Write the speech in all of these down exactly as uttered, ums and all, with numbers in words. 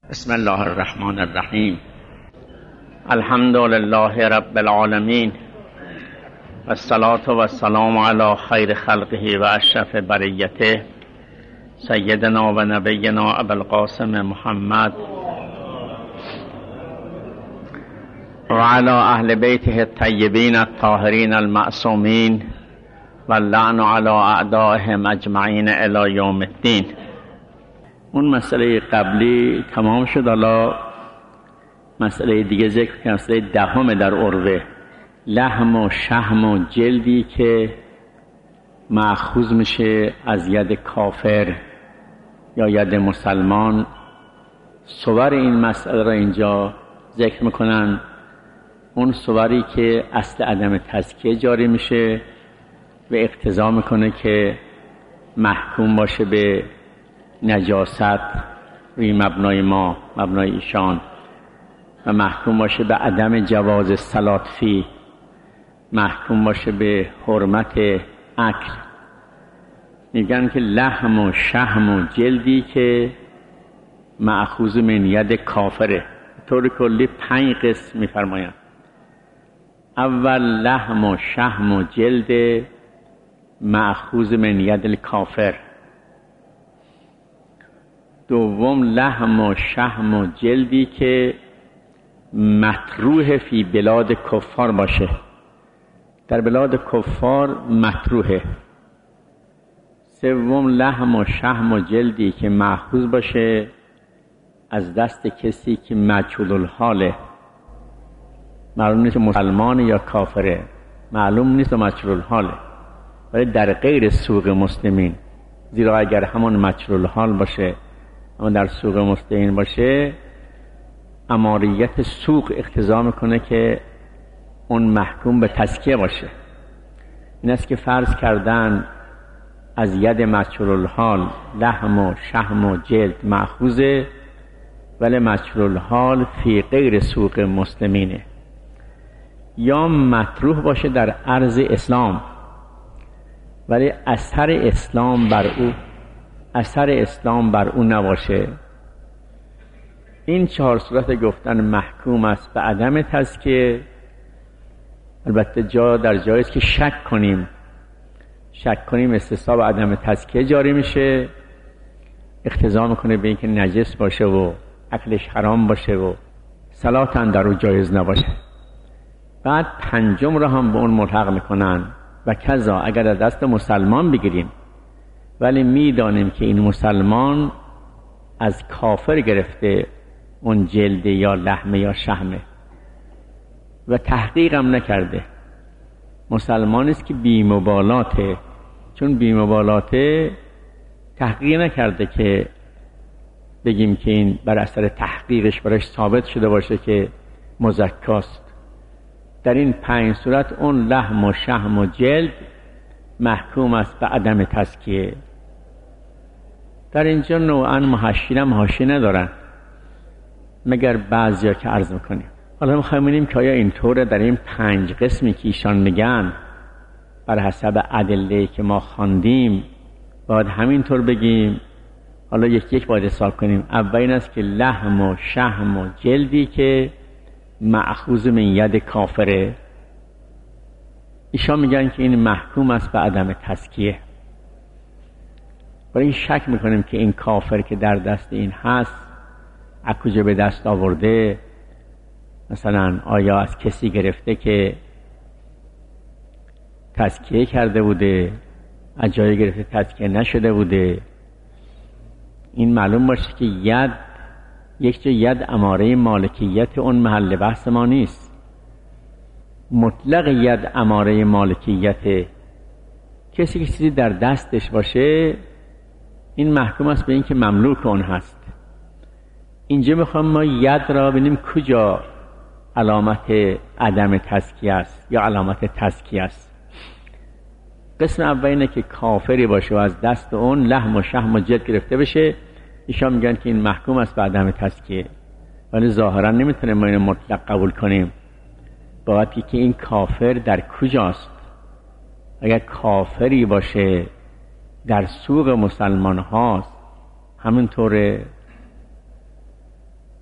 بسم الله الرحمن الرحیم. الحمد لله رب العالمین و الصلاة و السلام علی خیر خلقه و اشرف بریته سیدنا و نبینا ابو القاسم محمد و علی اهل بیته الطیبین الطاهرین المعصومین و اللعن علی اعدائهم اجمعین الی یوم الدین. اون مسئله قبلی تمام شد. حالا مسئله دیگه ذکر کنم، مسئله دهم در عروه، لحم و شحم و جلدی که مأخوذ میشه از ید کافر یا ید مسلمان. صور این مسئله را اینجا ذکر میکنن. اون صوری که اصل عدم تزکیه جاری میشه و اقتضا میکنه که محکوم باشه به نجاست روی مبنای ما، مبنای ایشان، و محکوم باشه به عدم جواز الصلات فی، محکوم باشه به حرمت اکل. میگن که لحم و شحم و جلدی که مأخوذ من ید کافره. طور کلی پنج قسم میفرمایند. اول لحم و شحم و جلد مأخوذ من ید الکافر. دوم لحم و شحم و جلدی که مطروح فی بلاد کفار باشه، در بلاد کفار مطروحه. سوم لحم و شحم و جلدی که مأخوذ باشه از دست کسی که مجهول الحاله، معلوم نیست مسلمان یا کافره، معلوم نیست مجهول الحاله، ولی در غیر سوق مسلمین. زیرا اگر همون مجهول الحال باشه اما در سوق مسلمین باشه، اماریت سوق اقتضا میکنه که اون محکوم به تزکیه باشه. این است که فرض کردن از ید مجهول الحال لحم و شحم و جلد مأخوذه، ولی مجهول الحال فی غیر سوق مسلمینه، یا مطروح باشه در ارض اسلام ولی اثر اسلام بر او اثر اسلام بر او نباشه. این چهار صورت گفتن محکوم است به عدم تزکیه. البته جا در جایی است که شک کنیم شک کنیم استصحاب عدم تزکیه جاری میشه، اقتضا میکنه به اینکه نجس باشه و اکلش حرام باشه و صلات اندر او جایز نباشه. بعد پنجم را هم به اون ملحق میکنن و کذا اگر در دست مسلمان بگیریم ولی میدانیم که این مسلمان از کافر گرفته اون جلده یا لحمه یا شحمه و تحقیق هم نکرده، مسلمانی است که بی‌مبالاته، چون بی‌مبالاته تحقیق نکرده که بگیم که این بر اثر تحقیقش براش ثابت شده باشه که مزکاست. در این پنج صورت اون لحم و شحم و جلد محکوم است به عدم تزکیه. در اینجا نوعا محشین هم حاشیه ندارن مگر بعضیا که عرض میکنیم. حالا میخوایم ببینیم که آیا اینطوره در این پنج قسمی که ایشان میگن بر حسب ادله که ما خواندیم باید همینطور بگیم. حالا یک یک باید حساب کنیم. اول این است که لحم و شحم و جلدی که مأخوذ من ید کافره، ایشان میگن که این محکوم است به عدم تزکیه. ولی شک میکنیم که این کافر که در دست این هست از کجا به دست آورده. مثلا آیا از کسی گرفته که تزکیه کرده بوده، از جایی گرفته تزکیه نشده بوده. این معلوم باشه که ید یک جا ید اماره مالکیت اون محل بحث ما نیست. مطلق ید اماره مالکیت، کسی که چیزی در دستش باشه این محکوم است به این که مملوک اون هست. اینجا میخوام ما ید را ببینیم کجا علامت عدم تزکیه است یا علامت تزکیه است. قسم اول اینه که کافری باشه و از دست اون لحم و شحم و جلد گرفته بشه، ایشان میگن که این محکوم است به عدم تزکیه. ولی ظاهرا نمیتونیم ما اینو مطلق قبول کنیم، باید که این کافر در کجاست. اگر کافری باشه در سوق مسلمان هاست همینطوره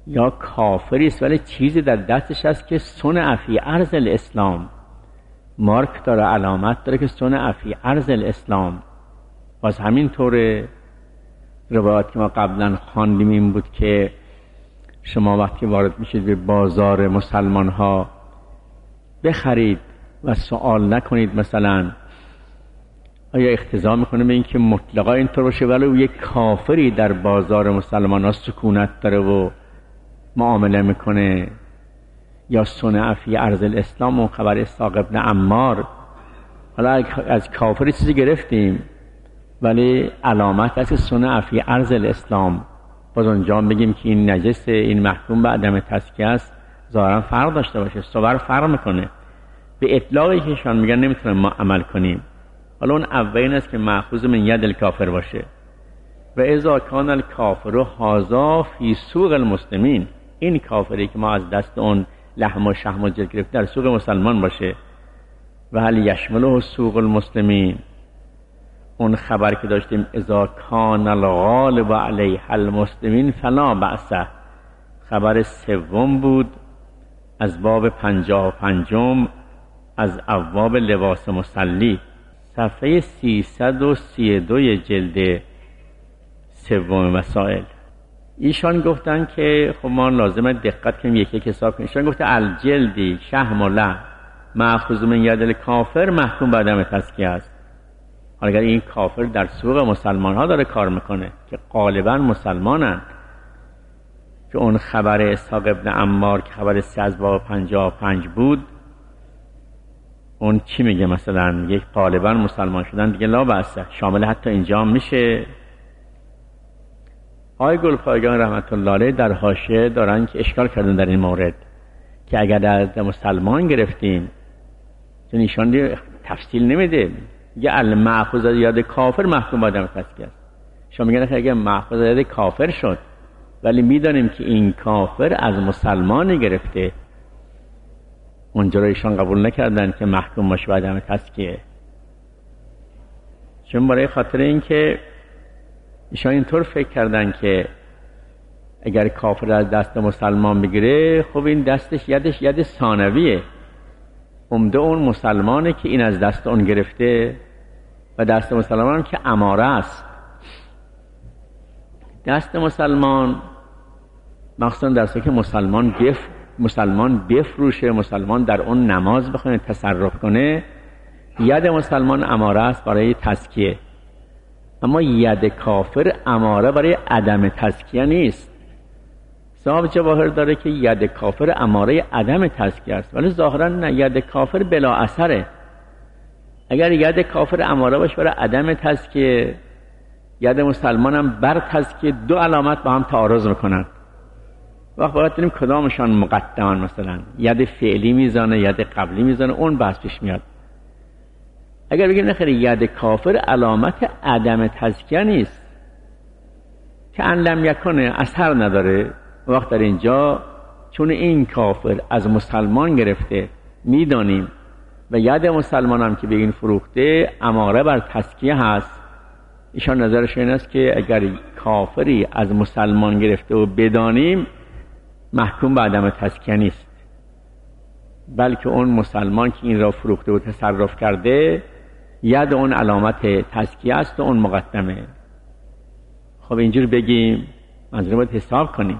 یا کافری است ولی چیزی در دستش هست که صنع فی ارض الاسلام، مارک داره، علامت داره که صنع فی ارض الاسلام. باز همینطور روایات که ما قبلا خواندیم این بود که شما وقتی وارد میشید به بازار مسلمان ها بخرید و سوال نکنید مثلا آیا اقتضا میکنه به این که مطلقا اینطور باشه ولی او یک کافری در بازار مسلمان ها سکونت داره و معامله میکنه، یا صنع فی ارض الاسلام و خبر اسحاق ابن عمار. حالا از کافری چیزی گرفتیم ولی علامت هست صنع فی ارض الاسلام، باز اونجا بگیم که این نجس، این محکوم به عدم تزکیه است، ظاهرا فرق داشته باشه، صور فرق میکنه. به اطلاقی که شان میگن نمیتونیم ما عمل کنیم. حالا اون اولین است که مأخوذ من ید الکافر باشه. و اذا کان الکافر هذا فی سوق المسلمین، این کافری که ما از دست اون لحم و شحم و جلد گرفت در سوق مسلمان باشه. و هل یشمله سوق المسلمین، اون خبر که داشتیم اذا کان الغالب علیه المسلمین فلا بأس، خبر سوم بود از باب پنجاه و پنجم از ابواب لباس مصلی، صفحه سیصد و سی و دو جلد سوم مسائل. ایشان گفتن که خب ما لازمه دقت کنیم یکی یک حساب کنیم. ایشان گفته الجلدی شحم و لحم مأخوذ من ید الکافر محکوم به عدم تزکیه است. حالا اگر این کافر در سوق مسلمان ها داره کار میکنه که غالبا مسلمانن، که اون خبر اسحاق ابن عمار که خبر سه از باب پنجاه و پنج بود، اون چی میگه؟ مثلا یک غالبا مسلمان شدن دیگه لا بأسه، شامل حتی اینجا میشه. آقای گلپایگان رحمت الله علیه در حاشیه دارن که اشکال کردن در این مورد که اگر در مسلمان گرفتیم، چون ایشان تفصیل نمیده، یه المأخوذ از ید کافر محکوم به عدم تزکیه است. شما میگن اگه مأخوذ از ید کافر شد ولی میدانیم که این کافر از مسلمان گرفته، اونجا رو ایشان قبول نکردن که محکوم باشه به عدم تزکیه، چون برای خاطر این که ایشان اینطور فکر کردن که اگر کافر از دست مسلمان بگیره خب این دستش یدش ید ثانویه، عمده اون مسلمانه که این از دست اون گرفته و دست مسلمان هم که اماره است. دست مسلمان مخصوصا دستی که مسلمان بف مسلمان بفروشه، مسلمان در اون نماز بخونه، تصرف کنه، ید مسلمان اماره است برای تزکیه. اما ید کافر اماره برای عدم تزکیه نیست. صاحب جواهر داره که ید کافر اماره عدم تزکیه است، ولی ظاهرا نه، ید کافر بلا اثره. اگر ید کافر اماره باشه برای عدم تزکیه، ید مسلمان هم بر تزکیه، دو علامت با هم تعارض میکنن. وقت باید داریم کدامشان مقدمان، مثلا ید فعلی میزانه، ید قبلی میزانه، اون بحث پیش میاد. اگر بگیم نخیره ید کافر علامت عدم تزکیه نیست که ان لم یکنه، اثر نداره، وقت در اینجا چون این کافر از مسلمان گرفته میدانیم و ید مسلمان هم که بگین فروخته اماره بر تزکیه هست، ایشان نظرش این است که اگر کافری از مسلمان گرفته و بدانیم محکوم به عدم تزکیه نیست، بلکه اون مسلمان که این را فروخته و تصرف کرده ید اون علامت تزکیه است و اون مقدمه. خب اینجور بگیم منظور باید حساب کنیم.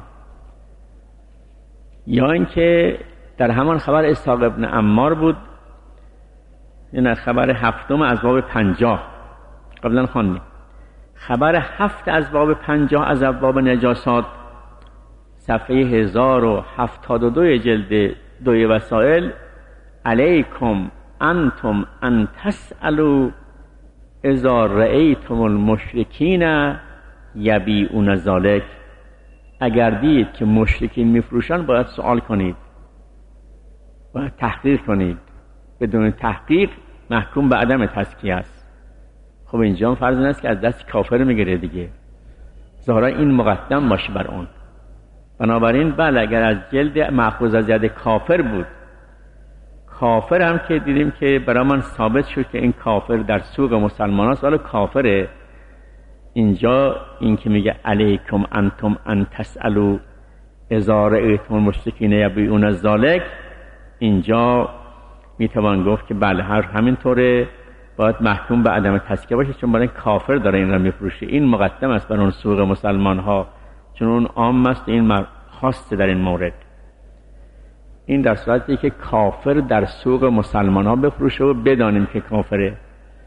یا اینکه در همان خبر اسحاق ابن عمار بود، این خبر هفتم از باب پنجاه قبلا خواندیم، خبر هفت از باب پنجاه از ابواب نجاسات، صفحه هزار و هفتاد و دو جلد دوی وسائل، علیکم انتم ان تسألوا اذا رأیتم المشرکین یبیعون ذلک، اگر دید که مشرکین میفروشن باید سوال کنید، باید تحقیق کنید، بدون تحقیق محکوم به عدم تزکیه است. خب اینجا هم فرض این است که از دست کافر میگیره دیگه، ظاهرا این مقدم باشه بر اون. بنابراین بله، اگر از جلد مأخوذ از ید کافر بود، کافر هم که دیدیم که برای من ثابت شد که این کافر در سوق مسلمان هست، ولی کافره. اینجا این که میگه علیکم انتم ان تسألوا اذا رأیتم المشرکین یبیعون الذالک، اینجا میتوان گفت که بله هر همینطوره، باید محکوم به عدم تزکیه باشه، چون برای کافر داره این را میفروشه. این مقدم است بر اون سوق مسلمان ها، چون اون عام است، این خاصه در این مورد. این در صورتی که کافر در سوق مسلمان ها بفروشه و بدانیم که کافره.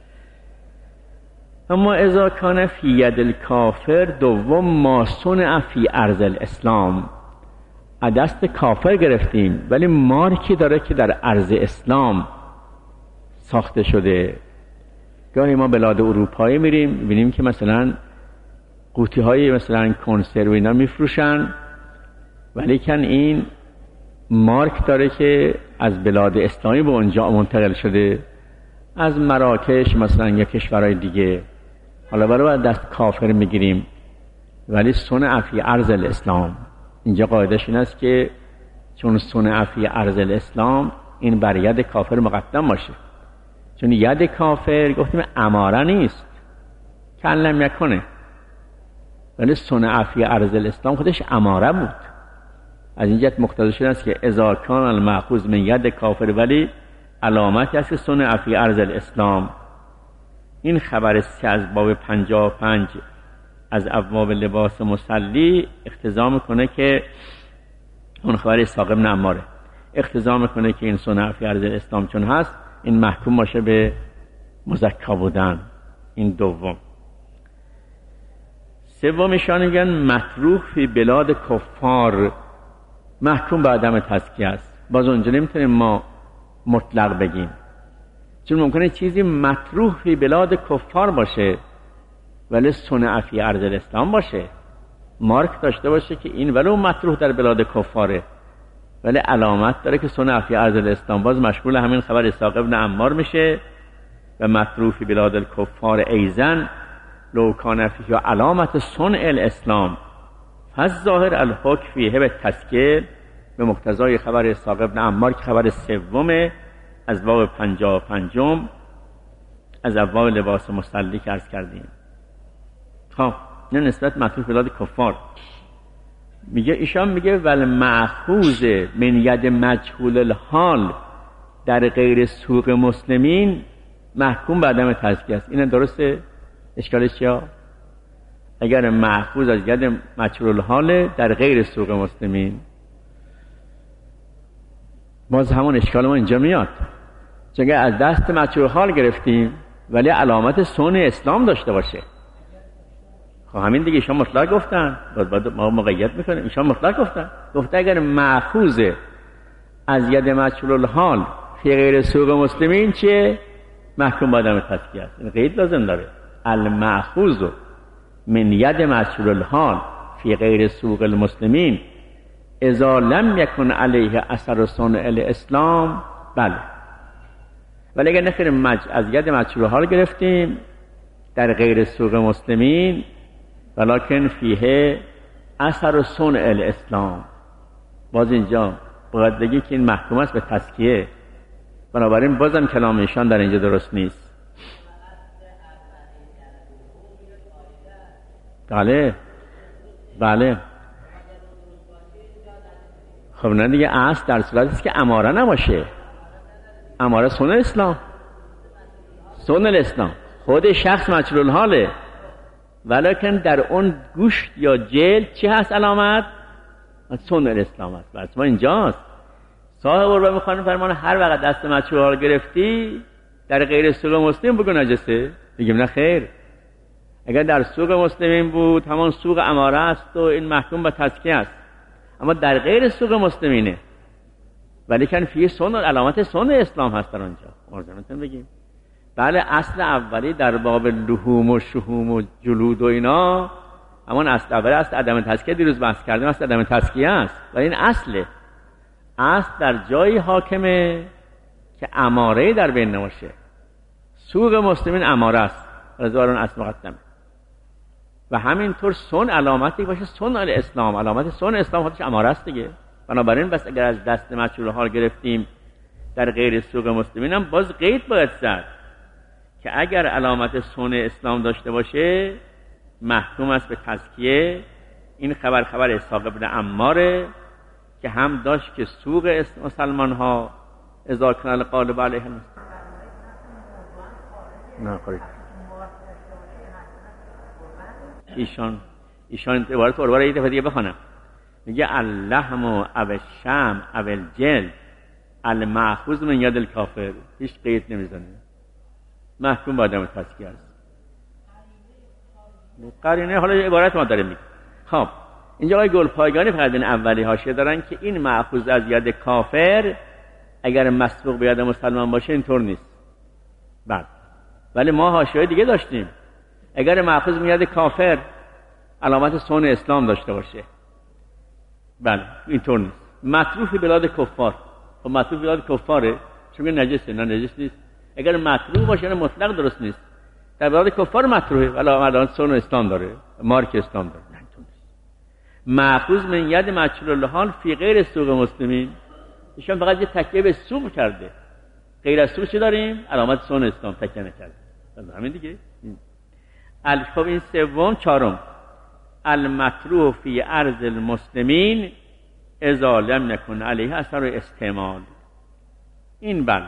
اما اذا کان فی ید الکافر دوم ما صنع فی ارض الاسلام، دست کافر گرفتیم ولی مارکی داره که در ارض اسلام ساخته شده. گاهی ما بلاد اروپایی میریم میبینیم که مثلا قوطی های مثلا کنسرو اینا میفروشن، ولی کن این مارک داره که از بلاد اسلامی به اونجا منتقل شده، از مراکش مثلا یا کشورهای دیگه. حالا برای دست کافر میگیریم ولی صنع فی ارض الاسلام. اینجا قاعدش این است که چون صنع فی ارض الاسلام این بر ید کافر مقدم باشه، چون ید کافر گفتیم اماره نیست، کلم یکنه، ولی صنع فی ارض الاسلام خودش اماره بود. از این جهت مقتضی شده است که اذا کان المأخوذ من ید کافر، ولی علامتی است که صنع فی ارض الاسلام. این خبر سه از باب پنجاه و پنج از ابواب لباس مصلی اقتضا میکنه که اون خبر اسحاق بن عماره اقتضا میکنه که این صنع فی ارض الاسلام چون هست، این محکوم باشه به مزکا بودن. این دوم. سومیشان میگن مطروح فی بلاد کفار، محکوم به عدم تزکیه است. باز اونجا نمیتونیم ما مطلق بگیم، چون ممکنه چیزی مطروح فی بلاد کفار باشه ولی صنع فی ارض الاسلام باشه، مارک داشته باشه که این ولو مطروح در بلاد کفاره ولی علامت داره که صنع فی ارض الاسلام، باز مشمول همین خبر اسحاق بن عمار میشه. و مطروح فی بلاد الکفار ایزن لو کان فیه علامت صنع الاسلام فالظاهر الحکم فیه به تزکیه، به مقتضای خبر اسحاق بن عمار که خبر سوم از باب پنجاه و پنجم از ابواب لباس مصلی که عرض کردیم. خب این نسبت مطروح فی بلاد کفار میگه، ایشان میگه ول مأخوذ من ید مجهول الحال در غیر سوق مسلمین محکوم به عدم تزکیه است. این درسته؟ اشکالش چیه؟ اگر مأخوذ از ید مجهول الحال در غیر سوق مسلمین، باز همون اشکال ما اینجا میاد، چون از دست مجهول الحال گرفتیم ولی علامت صنع اسلام داشته باشه. خب همین دیگه ایشان مطلق گفتن، باید باید ما مقید میکنیم. ایشان مطلق گفتن، گفته اگر مأخوذ از ید مجهول الحال فی غیر سوق مسلمین چه؟ محکوم به عدم تزکیه است. این قید لازم داره، المأخوذ من ید مجهول الحال فی غیر سوق المسلمین اذا لم یکن علیه اثر صنع الاسلام. بله، ولی اگر نخیریم مج... از ید مجهول الحال گرفتیم در غیر سوق مسلمین ولکن فیه اثر صنع الاسلام، باز اینجا باید بگی که این محکوم است به تزکیه. بنابراین بازم کلام ایشان در اینجا درست نیست. بله بله خب نه دیگه، اصل در صورتی است که اماره نباشه. اماره صنع اسلام، صنع الاسلام خود شخص مجهول الحاله، ولیکن در اون گوشت یا جلد چی هست علامت؟ صنع الاسلام است. بس ما اینجاست. صاحب رو میخوانیم فرمان هر وقت دست مجهول الحال گرفتی در غیر سوق مسلم بگو نجسه. بگیم نه خیر، اگر در سوق مسلمین بود همان سوق اماره است و این محکوم به تزکیه است، اما در غیر سوق مسلمینه ولیکن فی صنع، علامت صنع اسلام هست در آنجا. مرزمتون بگیم بله، اصل اولی در باب لحوم و شحوم و جلود و اینا همان اصل اولی است، عدم تزکیه دیروز بحث کردیم، است عدم تزکیه است. ولی این اصله، اصل در جایی حاکمه که اماره در بین نباشه. سوق مسلمین اماره است، رضوان اصل مقدمه. و همینطور صنع علامتی باشه صنع الاسلام، علامت صنع اسلام خودش اماره است دیگه. بنابراین بس اگر از دست مجهول الحال گرفتیم در غیر سوق مسلمین هم باز قید باید زد که اگر علامت صنع اسلام داشته باشه محکوم است به تزکیه این خبر خبر اسحاق بن عماره که هم داشت که سوق مسلمان ها اذا کان الغالب علیهم نه قریب ایشان ایشان عبارت رو یه دفعه دیگه بخونم. میگه اللحم و الشم او الجلد المأخوذ من ید الکافر، هیچ قید نمیزنه، محکوم با عدم تزکیه است. قرینه حالا عبارت ما داره میگه. خب اینجا آقای گلپایگانی فقط این اولی حاشیه دارن که این مأخوذ از ید کافر اگر مسبوق به ید مسلمان باشه اینطور نیست. بعد ولی ما حاشیه دیگه داشتیم، اگر مأخوذ به ید کافر علامت صون اسلام داشته باشه، بله اینطور نیست. مطروح بلاد کفار، خب مطروح بلاد کفاره چون نجسه، نه نجس نیست. اگر مطروح باشه نه مطلق درست نیست، در بلاد کفار مطروحه ولی علامت صون اسلام داره، مارک اسلام داره، نه اینطور نیست. مأخوذ من ید مجهول الحال فی غیر سوق مسلمین، ایشان فقط یه تکیه به سوق کرده، غیر از سوق چی داریم؟ علامت صون اسلام تکیه نکرده، همین دیگه. الف این سوم چهارم المطروح فی ارض المسلمین اذا لم نکن علیه اثر استعمال. این بل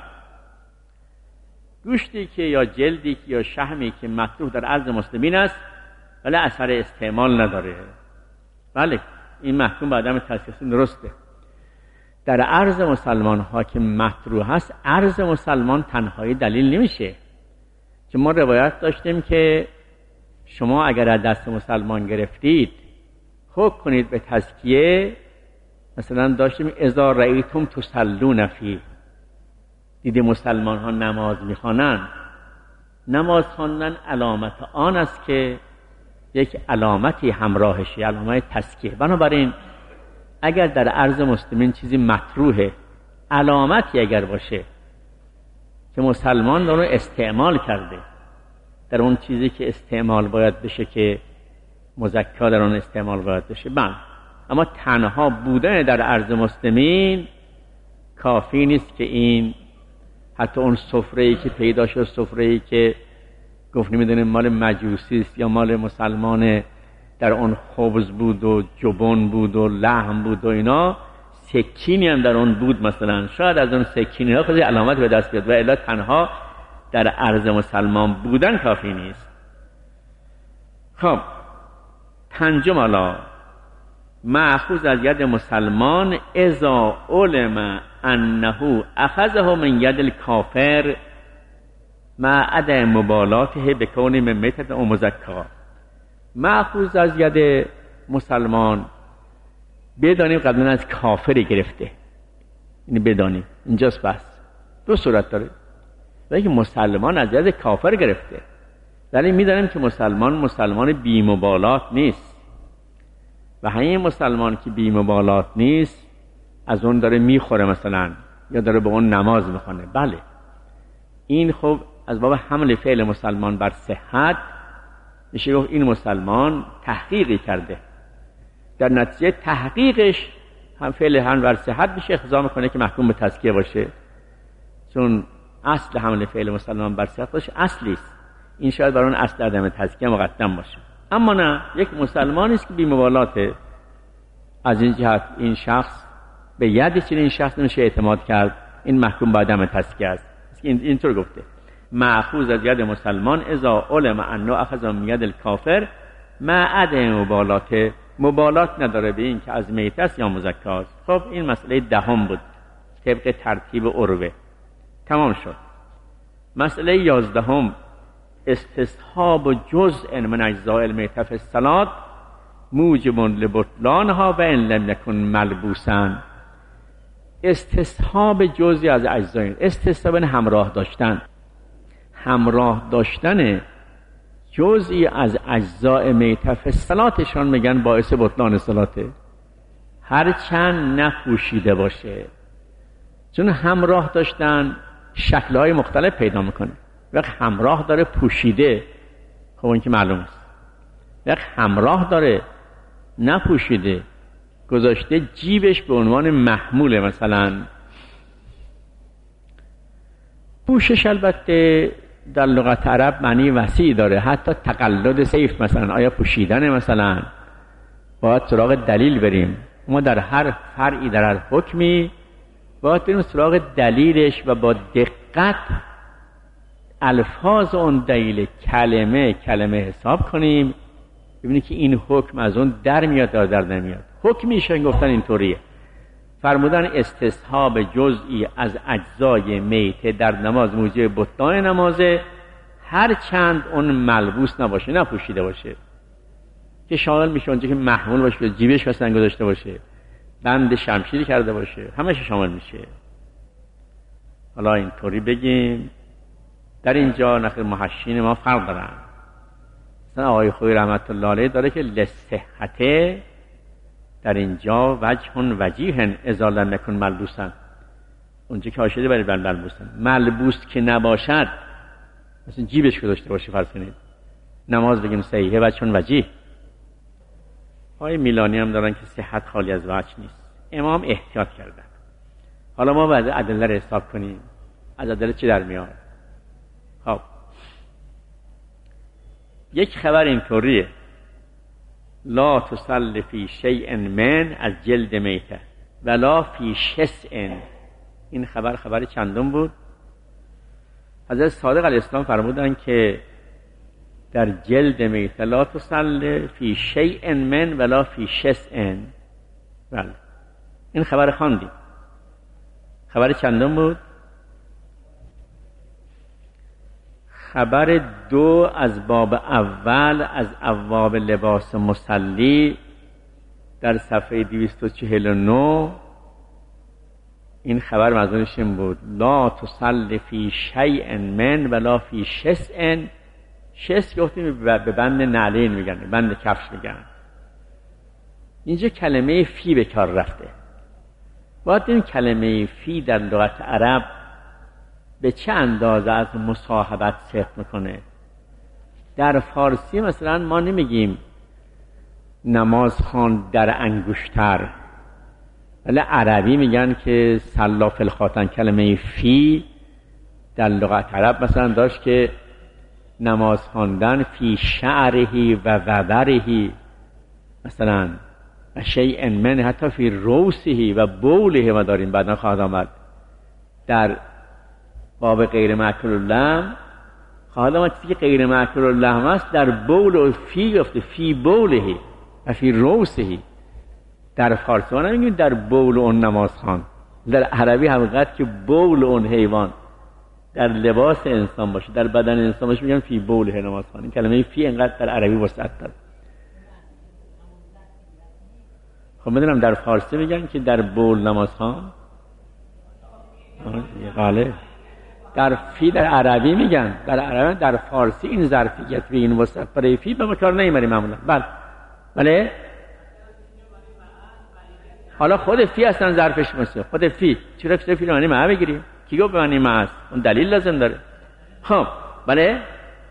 گوشتی که یا جلدی که یا شحمی که مطروح در ارض مسلمین است ولی اثر استعمال نداره، بله این محکوم به عدم تزکیه درسته. در ارض مسلمان ها که مطروح هست، ارض مسلمان تنهایی دلیل نمیشه، که ما روایت داشتیم که شما اگر از دست مسلمان گرفتید حکم کنید به تزکیه. مثلا داشتیم اذا رأیتم تصلون فی، دیدی مسلمان ها نماز میخوانند، نماز خواندن علامت آن است که یک علامتی همراهشه، علامت تزکیه. بنابراین اگر در ارض مسلمین چیزی مطروحه، علامتی اگر باشه که مسلمان اون رو استعمال کرده، در اون چیزی که استعمال باید بشه که مزکا در اون استعمال باید بشه، بله. اما تنها بودن در ارض مسلمین کافی نیست که این حتی اون سفره‌ای که پیدا شد، سفره‌ای که گفت نمیدونیم مال مجوسی است یا مال مسلمان، در اون خبز بود و جبن بود و لحم بود و اینا، سکینی هم در اون بود مثلا، شاید از اون سکینی ها خیلی علامت به دست بیاد، و الا تنها در ارض مسلمان بودن کافی نیست. خب پنجم الا مأخوذ از ید مسلمان اذا علم انه اخذه من ید الکافر مع عدم مبالاته بکون من میتة و مزکا. مأخوذ از ید مسلمان بدانیم قبلا از کافری گرفته، اینو بدانیم اینجاست. بس دو صورت داره، ولی که مسلمان از ید کافر گرفته، ولی میدانیم که مسلمان مسلمان بی مبالات نیست، و همین مسلمان که بی مبالات نیست از اون داره میخوره مثلا، یا داره به اون نماز میخونه، بله این خب از باب حمل فعل مسلمان بر صحت میشه گفت این مسلمان تحقیقی کرده، در نتیجه تحقیقش هم فعل هم بر صحت میشه اقتضا میکنه که محکوم به تزکیه باشه، چون اصل حمل فعل مسلمان بر صحت باشه اصلی است، این شاید بر اون اصل عدم تزکیه مقدم باشه. اما نه، یک مسلمانی است که بی مبالاته، از این جهت این شخص به ید چنین این شخص نمیشه اعتماد کرد، این محکوم به عدم تزکیه است. این اینطور گفته مأخوذ از ید مسلمان اذا علم انه اخذ من ید الکافر مع عدم مبالاته، مبالات نداره به این که از میت است یا مزکاست. خب این مسئله دهم بود طبق ترتیب عروه. تمام شد. مسئله یازدهم استصحاب جزء من اجزاء المیتة فی الصلاة موجب لبطلانها و ان لم یکن ملبوسا. استصحاب جزئی از اجزای، استصحاب همراه داشتن، همراه داشتن جزئی از اجزاء میتة فی الصلاتشان میگن باعث بطلان صلاته، هر چند نپوشیده باشه، چون همراه داشتن شکل‌های مختلف پیدا میکنه. وقت همراه داره پوشیده، خب این که معلوم است. وقت همراه داره نپوشیده، گذاشته جیبش به عنوان محموله مثلا. پوشش البته در لغت عرب معنی وسیع داره، حتی تقلد سیف مثلا، آیا پوشیدن مثلا، باید سراغ دلیل بریم. ما در هر فرعی در هر حکمی باید بریم سراغ دلیلش و با دقت الفاظ اون دلیل کلمه کلمه حساب کنیم، ببینید که این حکم از اون در میاد یا در نمیاد. حکمیشون گفتن اینطوریه، فرمودن استصحاب جزئی از اجزای میته در نماز موجب بطلان نمازه، هر چند اون ملبوس نباشه، نپوشیده باشه، که شامل میشه اونجا که محمول باشه، جیبش مثلا گذاشته باشه، بند شمشیری کرده باشه، همش شامل میشه. حالا اینطوری بگیم در اینجا نخیر محشین ما فرق دارن. مثلا آقای خویی رحمت الله علیه داره که لصحته در اینجا وجه وجیه اذا لم یکن ملبوسا، اونجا که آشده برای ملبوسا، ملبوس که نباشد مثلا جیبش گذاشته باشه فرض کنید، نماز بگیم صحیحه وجه وجیه. آقای میلانی هم دارن که صحت خالی از وجه نیست، امام احتیاط کردن. حالا ما باید ادله رو حساب کنیم، از ادله چی در میاد؟ خب یک خبر اینطوریه، لا تصل فی شیء من از جلد میته ولا فی شسء. این خبر خبر چندم بود؟ حضرت صادق علیه السلام فرمودن که در جلد میته لا تصل فی شیء من ولا فی شسء. بله این خبر خواندیم. خبر چندم بود؟ خبر دو از باب اول از ابواب لباس مصلی در صفحه دویست و چهل و نه. این خبر مضمونش این بود لا تصل فی شیء من ولا فی شسء. شس گفتیم به بند نعلین میگن، بند کفش میگن. اینجا کلمه فی به کار رفته. باید این کلمه فی در لغت عرب به چه اندازه از مصاحبت صدق میکنه. در فارسی مثلا ما نمیگیم نماز خوان در انگشتر، ولی عربی میگن که صلا فی الخاتم. کلمه فی در لغت عرب مثلا داشت که نماز خواندن فی شعرهی و وبرهی مثلا و شیء من حتی فی روسهی و بوله، ما داریم بعدا خواهد آمد در باب غیر مأکول اللحم خواهد آمد چیزی که غیر مأکول اللحم است در بول و فی گفته فی بولهی و فی روسهی. در فارسی ما نمیگیم در بول اون نماز خوان، در عربی حقیقت که بول اون حیوان در لباس انسان باشه، در بدن انسان باشه، میگن فی بوله نماز خوان. این کلمه فی اینقدر در عربی وسعت داره. خب میدونم در فارسی میگن که در بول نماز خوان، بله در فی در عربی میگن، در عربی در فارسی این ظرفیت به این وسعت برای فی به کار نمیبریم معمولا. بله بله حالا خود فی اصلا ظرفش میشه، خود فی چرا چرا فی رو معنی معه بگیریم؟ کی گفت به معنی معه است؟ اون دلیل لازم داره. خب بله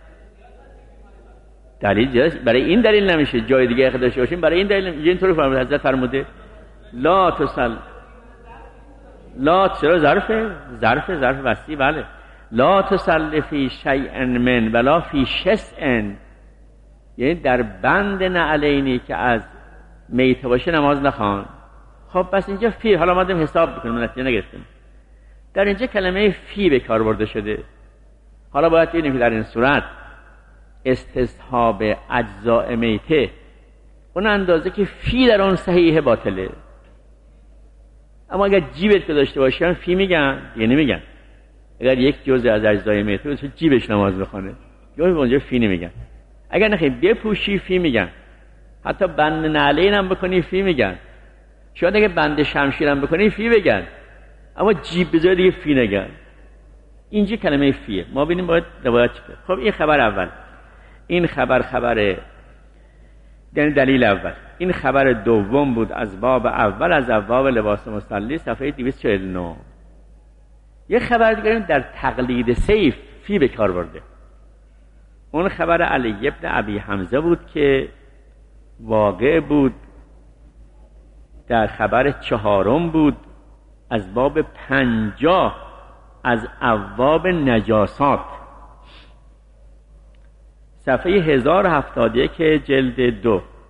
دلیل برای این دلیل نمیشه، جای دیگه اخ داشته باشیم برای این دلیل نمیشه. اینطوری فرموده حضرت فرموده لا تصل لا چرا ظرفه ظرف ظرف وسیع. بله لا تصل فی شیء من ولا فی شسء، یعنی در بند نعلینی که از میته باشه نماز نخوان. خب پس اینجا فی، حالا ما داریم حساب بکنیم نتیجه نگرفتیم. در اینجا کلمه فی به کار برده شده. حالا باید ببینیم که در این صورت استصحاب اجزاء میته اون اندازه که فی در اون صحیح باطله. اما اگر جیبت که داشته باشن فی میگن دیگه نمیگن. اگر یک جزء از اجزای میته باشه جیبش نماز بخونه یا اونجا فی نمیگن. اگر نخیر بپوشی فی میگن. حتی بند نعلین هم بکنی فی میگن. شاید اگه بند شمشیر هم بکنی فی بگن، اما جیب بذاری دیگه فی نگن. اینجا کلمه فیه. ما ببینیم باید روایت چیه. خب این خبر اول. این خبر خبر یعنی دلیل اول. این خبر دوم بود از باب اول از ابواب لباس مصلی صفحه دویست و چهل و نه. یه خبر دیگه در تقلید سیف فی به کار برده. اون خبر علی ابن ابی حمزه بود که واقع بود در خبر چهارم بود از باب پنجاه از ابواب نجاسات صفحه هزار و هفتاد و یک جلد دو.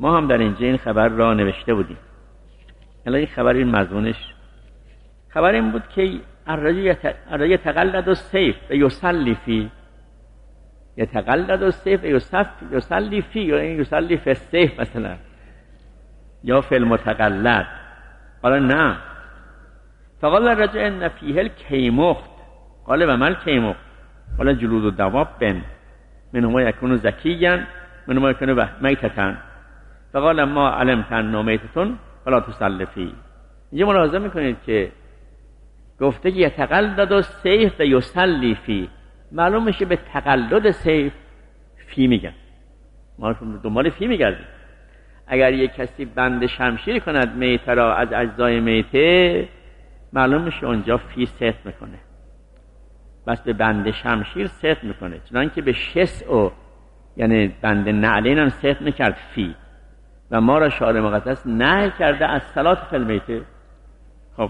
ما هم در اینجا این خبر را نوشته بودیم. الان این خبر، این مضمونش خبر این بود که الرجل یتقلد السیف و یصلی فی، یتقلد السیف و یصلی فی، یا این یصلی فی السیف مثلا، یا فی المتقلد. قال نه. فقال الرجل ان فیه الکیمخت. قال و ما الکیمخت؟ قال جلود الدواب بن منهما یکون زکیا منهما یکون میتة. فقال ما علمت انه میتة فلا تصلی فی. اینجا ملاحظه میکنید که گفته که یتقلد السیف و یصلی فی، معلوم میشه به تقلد سیف فی میگن. ما دنبال فی میگردیم. اگر یک کسی بند شمشیر کند میته را از اجزای میته، معلوم میشه اونجا فی ست میکنه، بس به بند شمشیر ست میکنه، چنانکه به شسع، یعنی بند نعلین هم ست میکرد فی. و ما را شارع مقدس نهی کرده از صلات فی المیته. خب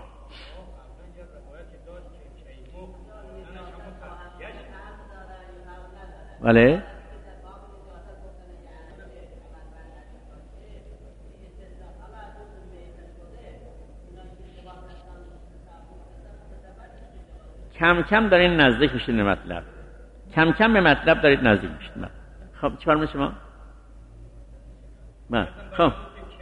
ولی کم کم دارین نزدیک میشین به مطلب، کم کم به مطلب دارید نزدیک میشین. خب چی فرمایید شما؟ من خب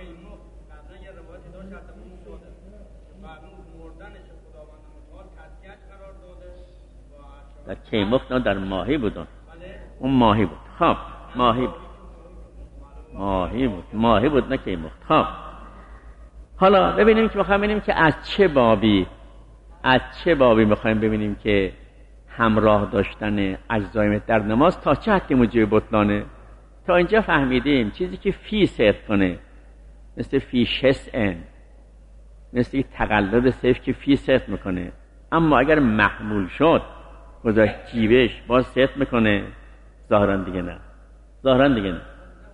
در کیمخت، نه در ماهی بودن. اون ماهی بود. خب ماهی بود، ماهی بود ماهی بود نه کیمخت. خب حالا ببینیم که میخوایم ببینیم که از چه بابی از چه بابی میخوایم ببینیم که همراه داشتن اجزای در نماز تا چه حدی موجب بطلانه. تا اینجا فهمیدیم چیزی که فی ست کنه، مثل فی شسعن، مثل تقلد سیف که فی ست میکنه، اما اگر محمول شد گذاشت جیبش باز ست میکنه، ظاهرا دیگه نه، ظاهرا دیگه نه.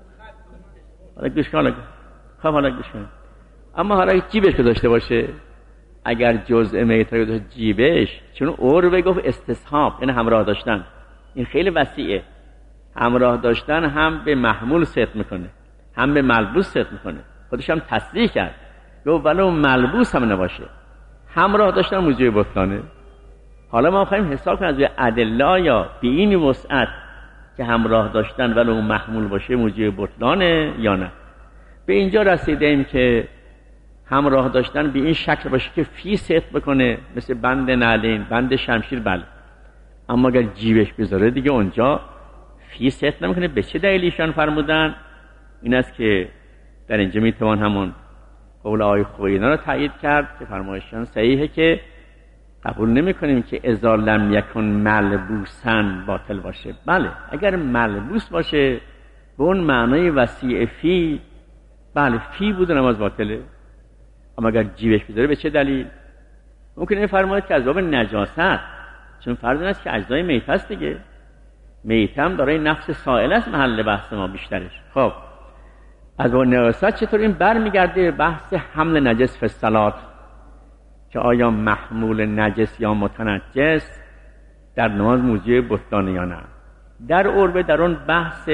حالا گوش کن، خب حالا گوش کن. اما حالا جیبش گذاشته باشه، اگر جزء میته گذاشت جیبش، چون عربه گفت استصحاب، یعنی همراه داشتن، این خیلی وسیعه. همراه داشتن هم به محمول ست میکنه، هم به ملبوس ست میکنه. خودش هم تصریح کرد، گفت ولو ملبوس هم نباشه، همراه داشتن موجب بطلانه. حالا ما خواهیم حساب کنیم از به ادله یا به این وسعت که همراه داشتن ولو محمول باشه موجب بطلانه یا نه. به اینجا رسیدیم که همراه داشتن به این شکل باشه که فی ست بکنه، مثل بند نعلین، بند شمشیر، بله. اما اگر جیبش بذاره دیگه اونجا فی ست نمیکنه. به چه دلیل ایشان فرمودن؟ این است که در اینجا میتوان همون قول آقای خوینا رو تایید کرد که فرمایشان صحیحه که قبول نمی کنیم که اذا لم یکن ملبوسن باطل باشه. بله اگر ملبوس باشه به اون معنای وسیع فی، بله فی بود نماز باطله. اما اگر جیبش بذاره به چه دلیل؟ ممکنه فرماید که از باب نجاست، چون فرض این است که اجزای میته است دیگه. میته هم دارای نفس سائل است، محل بحث ما بیشترش. خب از باب نجاست چطور این برمیگرده بحث حمل نجس فی الصلات، که آیا محمول نجس یا متنجس در نماز موجب بطلانه یا نه. در عربه در اون بحث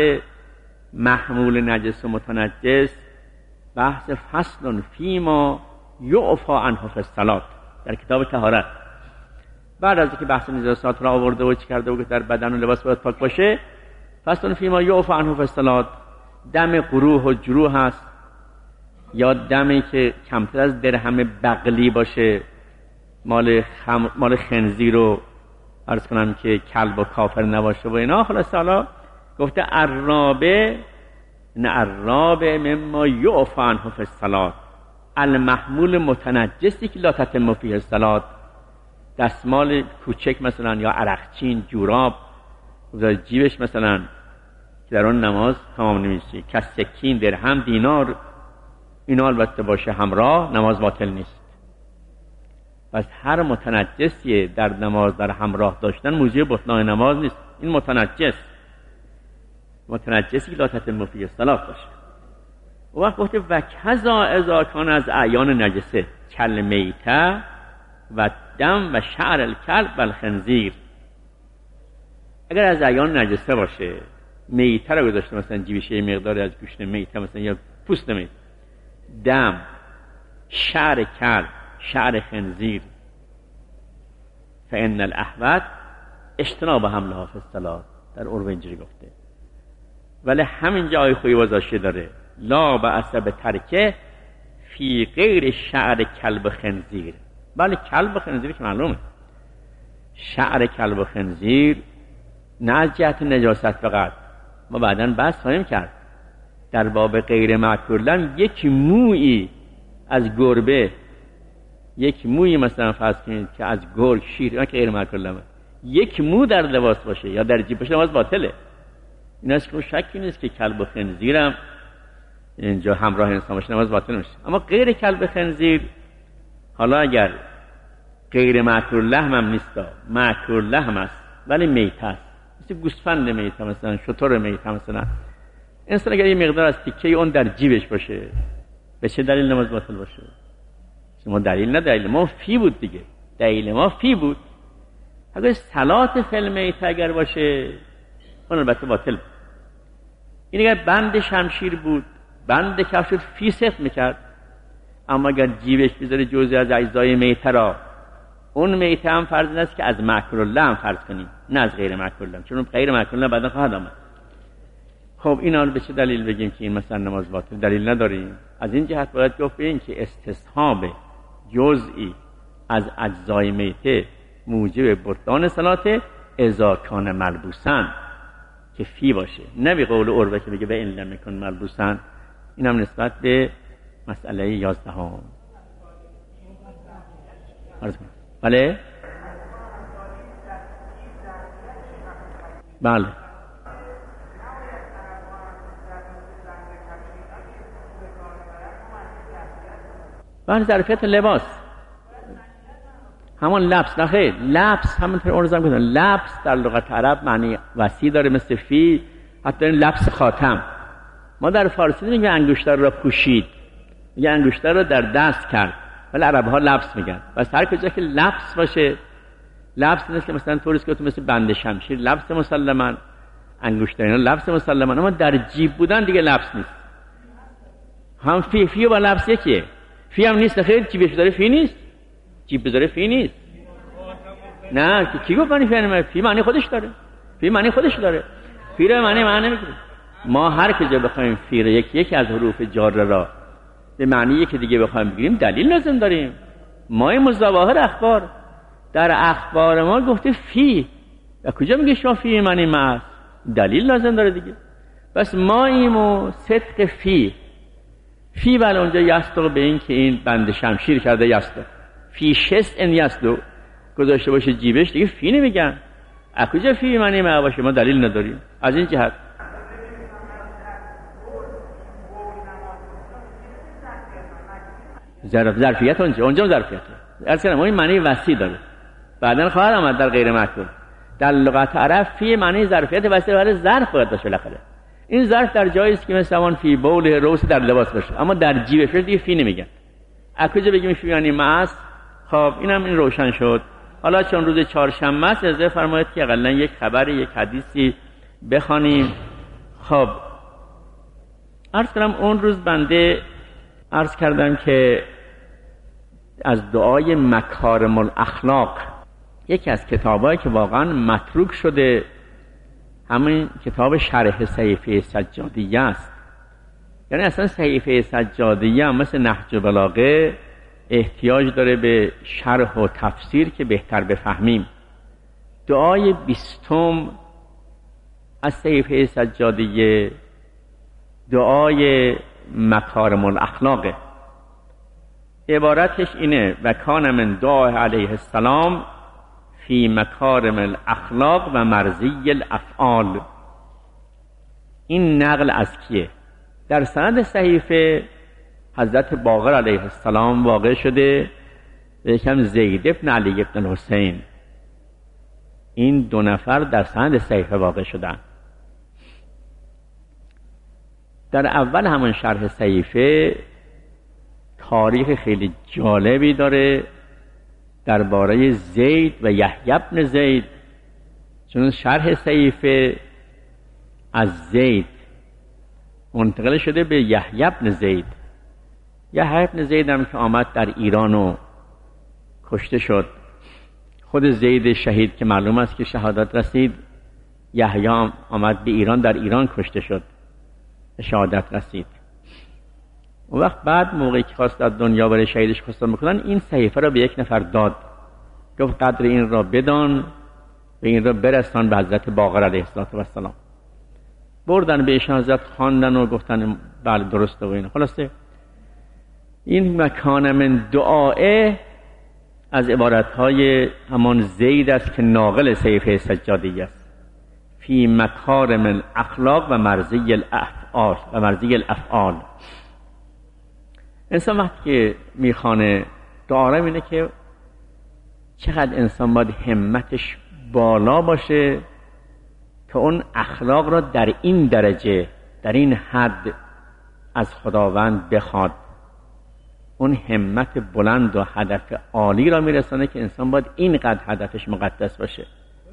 محمول نجس و متنجس بحث فصل فیما یعفی عنه فی الصلات در کتاب طهارت، بعد از اینکه بحث نجاسات را آورده و چی کرده و که در بدن و لباس باید پاک باشه، فصل فیما یعفی عنه فی الصلات، دم قروح و جروح هست یا دمی که کمتر از درهم بغلی باشه، مال خم... مال خنزیر رو عرض کنم که کلب و کافر نباشه و اینا. خلاص حالا گفته عرابه نه عرابه مما یعفی عنه فی الصلات، المحمول متنجسی که لا تتم فیه الصلات، دستمال کوچک مثلا یا عرقچین، جوراب در جیبش مثلا که در اون نماز تمام نمیشه، که سکین، درهم، دینار، اینا البته باشه همراه، نماز باطل نیست. پس هر متنجسی در نماز در همراه داشتن موجب بطلان نماز نیست. این متنجس متنجسی که لا تتم فیه الصلات باشه. و وقت گفته و کذا اذا کان از اعیان نجسه کل میته و دم و شعر الکلب و الخنزیر، اگر از اعیان نجسه باشه، میته رو گذاشته مثلا جیبش یه مقداری از گوشت میته مثلا یا پوست میت، دم، شعر کلب، شعر خنزیر. فإن الأحوط اجتناب حملها فی الصلاة، در عرف اینجوری گفته. ولی همین جای خوبی وضعشه داره، لا بأس بترکه فی غیر شعر کلب خنزیر. بله کلب خنزیر که معلومه، شعر کلب و خنزیر نه از جهت نجاست فقط، ما بعداً بحث خواهیم کرد در باب غیر مأکول یک مویی از گربه، یک مویی مثلا فرض کنید که از گرگ، شیر، اینا که غیر مأکول، یک مو در لباس باشه یا در جیب باشه نماز باطله. این است که شکی نیست که کلب و خنزیرم اینجا همراه انسان باشه نماز باطل میشه. اما غیر کلب خنزیر، حالا اگر غیر مأکول لحم هم نیست، مأکول لحم است ولی میت است، مثل گوسفند میت، مثلا شتر میت، مثلا انسان اگر یه مقدار از تیکه اون در جیبش باشه، به چه دلیل نماز باطل باشه؟ ما دلیل نه، دلیل ما فی بود دیگه، دلیل ما فی بود. اگر صلات فی المیت اگر باشه اون البته باطل بود. این اگر بند شمشیر بود، بند کفش فی صفت میکرد. اما اگر جیبش بذاره جزئی از اجزای میته را، اون میته هم فرض نیست که از مأکول لحم فرض کنیم، نه از غیر مأکول لحم، چون غیر مأکول لحم بعدا خواهد آمد. خب اینا رو به چه دلیل بگیم که این مثلا نماز باطل؟ دلیل نداریم. از این جهت باید گفت این که استصحاب جزئی از اجزای میته موجب بطلان صلاته اذا کان ملبوسن، که فی باشه، نه به قول عروه که بگه و این لم یکن ملبوسن. این هم نسبت به مسئله یازدهم. بله بله بله ظرفیت لباس همون لبس، نه خیر، لبس همونطور ارزم کردن، لبس در لغت عرب معنی وسیع داره مثل فی. حتی این لبس خاتم، ما در فارسی میگیم انگشتر را پوشید، میگه انگشتر را در دست کرد، ولی عرب ها لبس میگن. بس هر کجا که لبس باشه، لبس نیست که مثلا طوریست که تو مثل بند شمشیر لبس مسلما، انگشتر اینا لبس مسلما، اما در جیب بودن دیگه لبس نیست. هم فی فی با لبس یکیه. فی هم نیست، خیر جیبش داره فی نیست، جیب بذاره فی نیست. نه کی گفت معنی فی نمیشه؟ فی معنی خودش داره، فی معنی خودش داره، فی رو معنی معنی نمیکنه. ما هر کجا بخوایم فی رو یکی یکی از حروف جار را به معنی یکی دیگه بخوایم بگیریم دلیل لازم داریم. ما مظاهر اخبار، در اخبار ما گفته فی، و کجا میگه شما فی معنی ما است؟ دلیل لازم داره دیگه. بس ما ایمو صدق فی فی بله اونجا یستو به این که این بند شمشیر کرده یستو، فی شست ان یستو گذاشته باشه جیبش دیگه فی نمیگن. از کجا فی معنی ما باشه؟ ما دلیل نداریم. از این جهت ظرف ظرفیت اونجا اونجا ظرفیت اصلا ما این معنی وسیع داره، بعدن خواهد آمد در غیر مأکول. در لغت عرب فی معنی ظرفیت وسیع، ولی ظرف باید باشه بالاخره. این ظرف در جایی است که مثلا اون فی بول روس در لباس باشه، اما در جیبش دیگه فی نمیگن. از کجا بگیم فی یعنی ماست؟ خب اینم این روشن شد. حالا چون روز چهارشنبه است، اجازه فرمایید که حداقل یک خبری، یک حدیثی بخوانیم. خب عرض کردم اون روز بنده عرض کردم که از دعای مکارم الاخلاق، یکی از کتابایی که واقعا متروک شده همین کتاب شرح صحیفه سجادیه است. یعنی اصلا صحیفه سجادیه هم مثل نهج بلاغه احتیاج داره به شرح و تفسیر که بهتر بفهمیم. دعای بیستم از صحیفه سجادیه دعای مکارم الاخلاقه. عبارتش اینه: و کان من دعا علیه السلام فی مکارم الاخلاق و مرضی الافعال. این نقل از کیه؟ در سند صحیفه حضرت باقر علیه السلام واقع شده به یکم زید ابن علی ابن الحسین. این دو نفر در سند صحیفه واقع شدن. در اول همون شرح صحیفه تاریخ خیلی جالبی داره درباره زید و یحیی بن زید، چون شرح صحیفه از زید منتقل شده به یحیی بن زید. یحیی بن زید هم که آمد در ایران و کشته شد. خود زید شهید که معلوم است که شهادت رسید، یحیی هم آمد به ایران، در ایران کشته شد، شهادت رسید. اون وقت بعد موقعی که خواست از دنیا برای شهیدش خواستن بکنن، این صحیفه را به یک نفر داد، گفت قدر این را بدان و این را برسان به حضرت باقر علیه السلام. بردن به ایشان، حضرت خواندن و گفتن بله درسته و این. خلاصه این مکان من دعائه از عبارتهای همان زید است که ناقل صحیفه سجادی است. فی مکارم الاخلاق و مرضی الافعال و مرضی الافعال. انسان وقتی که میخوانه دعا اینه که چقدر انسان باید همتش بالا باشه که اون اخلاق را در این درجه، در این حد از خداوند بخواد. اون همت بلند و هدف عالی را میرسانه که انسان باید اینقدر هدفش مقدس باشه.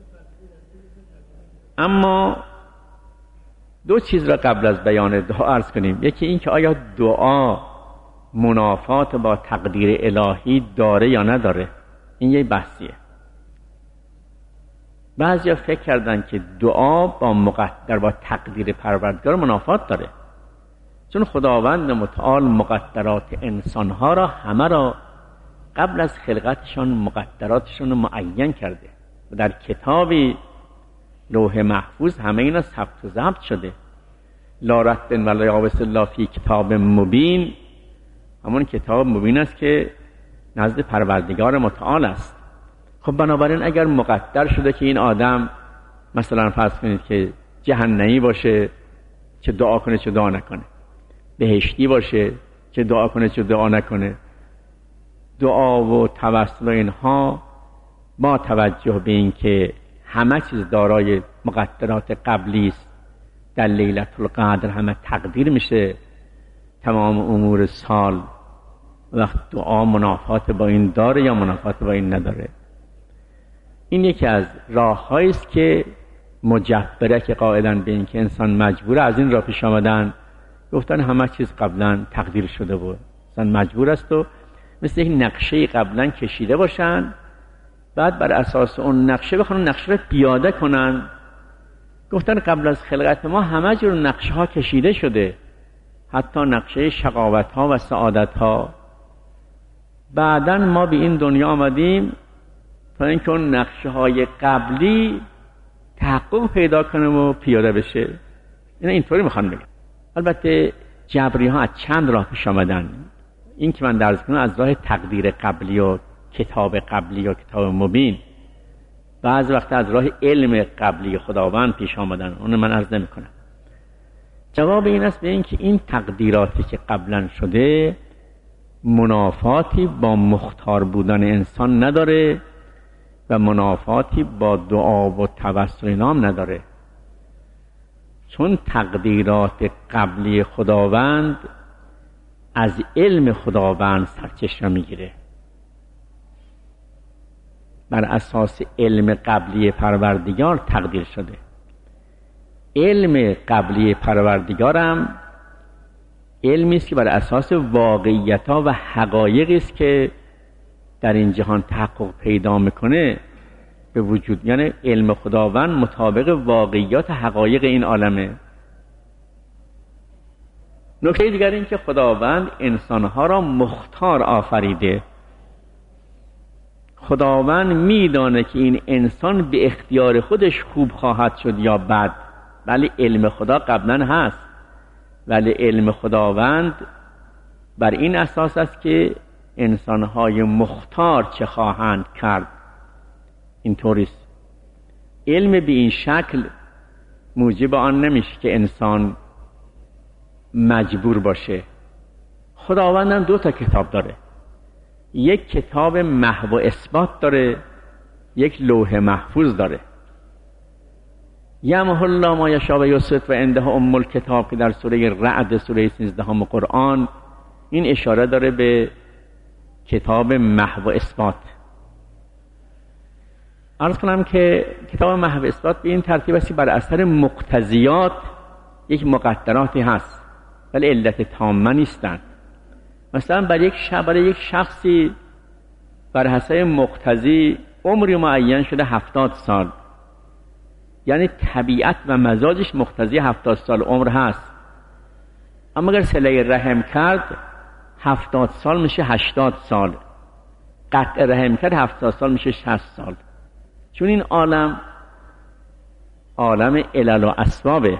اما دو چیز را قبل از بیان دعا عرض کنیم. یکی این که آیا دعا منافات با تقدیر الهی داره یا نداره. این یه بحثیه. بعضیا فکر کردن که دعا با مقدر با تقدیر پروردگار منافات داره، چون خداوند متعال مقدرات انسانها را همه را قبل از خلقتشان مقدراتشون رو معین کرده و در کتابی لوح محفوظ همه اینا ثبت و ضبط شده. لا رتب ولا یابس الا فی کتاب مبین، همون کتاب مبین است که نزد پروردگار متعال است. خب بنابراین اگر مقدر شده که این آدم مثلا فرض کنید که جهنمی باشه چه دعا کنه چه دعا نکنه، بهشتی باشه چه دعا کنه چه دعا نکنه، دعا و توسل و اینها با توجه به این که همه چیز دارای مقدرات قبلی است، در لیلة القدر همه تقدیر میشه تمام امور سال. وقت دعا منافات با این داره یا منافات با این نداره. این یکی از راه‌هایی است که مجبره که قائلن به این که انسان مجبور از این راه پیش آمدن، گفتن همه چیز قبلا تقدیر شده بود، انسان مجبور است و مثل یک نقشه قبلا کشیده باشن، بعد بر اساس اون نقشه بخوان نقشه رو پیاده کنن. گفتن قبل از خلقت ما همه جور نقشه ها کشیده شده، حتی نقشه شقاوت ها و سعادت ها. بعداً ما به این دنیا آمدیم تا اینکه اون نقشه های قبلی تحقق پیدا کنه و پیاده بشه. اینا اینطوری میخوان بگم. البته جبری ها از چند راه پیش آمدن. این که من درس کنم از راه تقدیر قبلی و کتاب قبلی و کتاب مبین، بعض وقت از راه علم قبلی خداوند پیش آمدن، اون من عرض نمی کنم. جواب این است به این که این تقدیراتی که قبلا شده منافاتی با مختار بودن انسان نداره و منافاتی با دعا و توسل نام نداره، چون تقدیرات قبلی خداوند از علم خداوند سرچشمه میگیره. بر اساس علم قبلی پروردگار تقدیر شده. علم قبلی پروردگارم علمی است که بر اساس واقعیت‌ها و حقایقی است که در این جهان تحقق پیدا میکنه به وجود، یعنی علم خداوند مطابق واقعیات حقایق این عالمه. نکته دیگر این که خداوند انسانها را مختار آفریده. خداوند میدانه که این انسان به اختیار خودش خوب خواهد شد یا بد، ولی علم خدا قبلا هست. ولی علم خداوند بر این اساس است که انسانهای مختار چه خواهند کرد. اینطوریست. علم به این شکل موجب آن نمیشه که انسان مجبور باشه. خداوند هم دو تا کتاب داره، یک کتاب محو و اثبات داره، یک لوح محفوظ داره. یمحو الله ما یشاء و یثبت و عنده ام الکتاب که در سوره رعد سوره سیزدهم قرآن این اشاره داره به کتاب محو و اثبات. عرض کنم که کتاب محو و اثبات به این ترتیب است بر اثر مقتضیات یک مقدراتی هست. ولی علت تامه نیستن. مثلا برای یک شب برای یک شخصی بر حسب مقتضی عمری معین شده هفتاد سال، یعنی طبیعت و مزاجش مقتضی هفتاد سال عمر هست، اما اگر صله رحم کرد هفتاد سال میشه هشتاد سال، قطع رحم کرد هفتاد سال میشه شصت سال. چون این عالم عالم علل و اسبابه.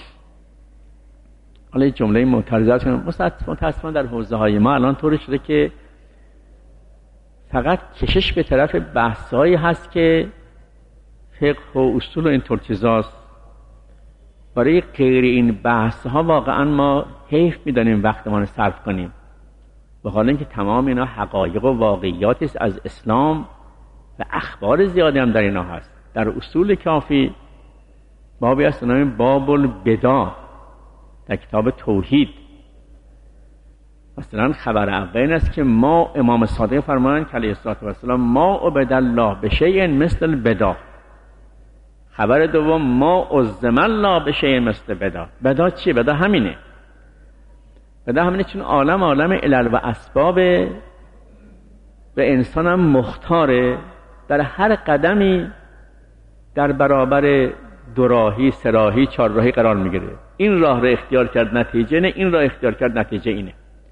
حالا یک جمله معترضه کنم، متاسفانه در حوزه های ما الان طوری شده که فقط کشش به طرف بحثایی هست که فقه و اصول و اینطور چیزاست. برای غیر این بحث ها واقعا ما حیف میدانیم وقتمان صرف کنیم، به حال اینکه تمام اینا حقایق و واقعیات است از اسلام و اخبار زیادی هم در اینا هست. در اصول کافی بابی هست نام باب البدع در کتاب توحید. مثلا خبر اول این است که ما امام صادق فرمایند علیه السلام ما عبد الله بشیء مثل البدع. خبر دوم ما عظم الله بشیء مثل بدع. بدع چیه؟ بدع همینه. بدع همینه چون عالم عالم علل و اسباب و انسان هم مختاره در هر قدمی در برابر دو راهی، سه راهی، چهار راهی قرار میگیره. این راه رو اختیار کرد نتیجه نه، این راه اختیار کرد نتیجه اینه.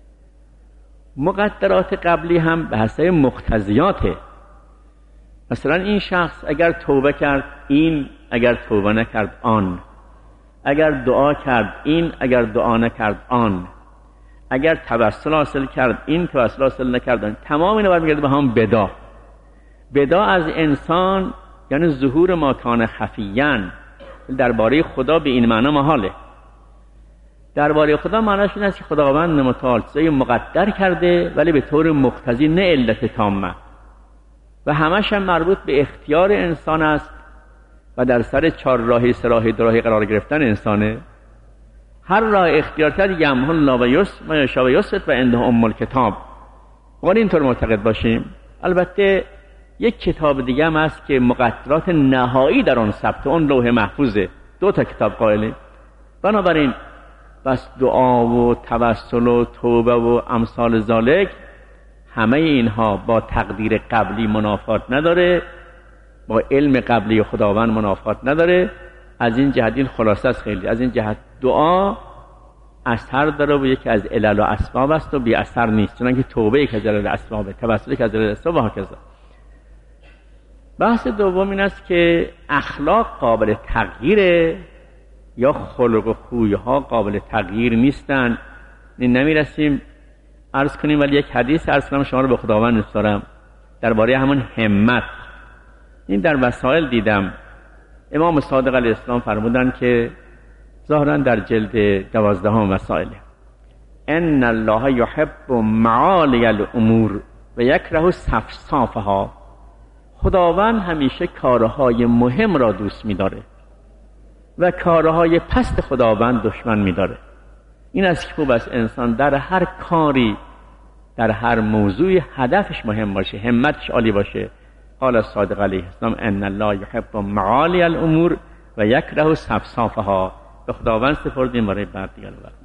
مقدرات قبلی هم به حسب مقتضیاته. مثلا این شخص اگر توبه کرد این، اگر توبه نکرد آن، اگر دعا کرد این، اگر دعا نکرد آن، اگر توسل حاصل کرد این، توسل حاصل نکرد آن. تمام اینا برمیگرده به هم بدع. بدع از انسان یعنی ظهور ما کان خفیان. درباره خدا به این معنی محاله. درباره خدا معنیش این است که خداوند متعال چیزایی مقدر کرده ولی به طور مقتضی، نه علت تامه، و همش هم مربوط به اختیار انسان است و در سر چهار راهی، سه راهی، دو راهی قرار گرفتن انسانه. هر راه اختیار کرد یمحو الله و یسر و یشاء و یثبت و عنده ام الکتاب. ولی اینطور معتقد باشیم. البته یک کتاب دیگه هم هست که مقدرات نهایی در آن ثبت، اون لوح محفوظه. دو تا کتاب قائله. بنابراین بس دعا و توسل و توبه و امثال ذالک، همه اینها با تقدیر قبلی منافات نداره، با علم قبلی خداوند منافات نداره. از این جهت این خلاصه است. خیلی از این جهت دعا اثر داره و یکی از علل و اسباب است و بی اثر نیست، چون که توبه یک از علل اسبابه، توسل یک از علل اسباب و هکذا. بحث دوم این است که اخلاق قابل تغییره یا خلق و خویها قابل تغییر نیستن. نمیرسیم عرض کنیم، ولی یک حدیث عرض کنم شما رو به خداوند نسپارم درباره همون همت. این در وسائل دیدم امام صادق علیه السلام فرمودن که ظاهرا در جلد دوازدهم وسائل، ان الله یحب معالی الامور و یکره سفسافها. خداوند همیشه کارهای مهم را دوست می‌داره و کارهای پست خداوند دشمن می‌داره. این از که خوب است انسان در هر کاری، در هر موضوعی هدفش مهم باشه، همتش عالی باشه. قال الصادق علیه السلام ان الله یحب معالی الامور و یکره سفسافها. به خداوند سپردیم برای بعد دیگر وقت.